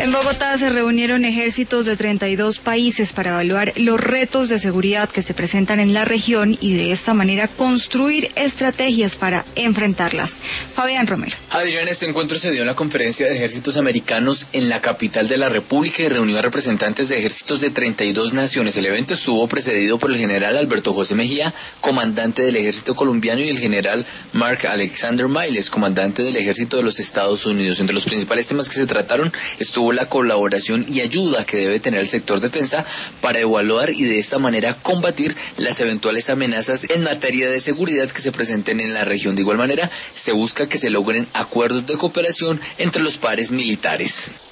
En Bogotá se reunieron ejércitos de 32 países para evaluar los retos de seguridad que se presentan en la región y de esta manera construir estrategias para enfrentarlas. Fabián Romero. Adrián, este encuentro se dio en la conferencia de ejércitos americanos en la capital de la República y reunió a representantes de ejércitos de 32 naciones. El evento estuvo precedido por el general Alberto José Mejía, comandante del ejército colombiano, y el general Mark Alexander Miles, comandante del ejército de los Estados Unidos. Entre los principales temas que se trataron estuvo la colaboración y ayuda que debe tener el sector defensa para evaluar y de esta manera combatir las eventuales amenazas en materia de seguridad que se presenten en la región. De igual manera, se busca que se logren acuerdos de cooperación entre los pares militares.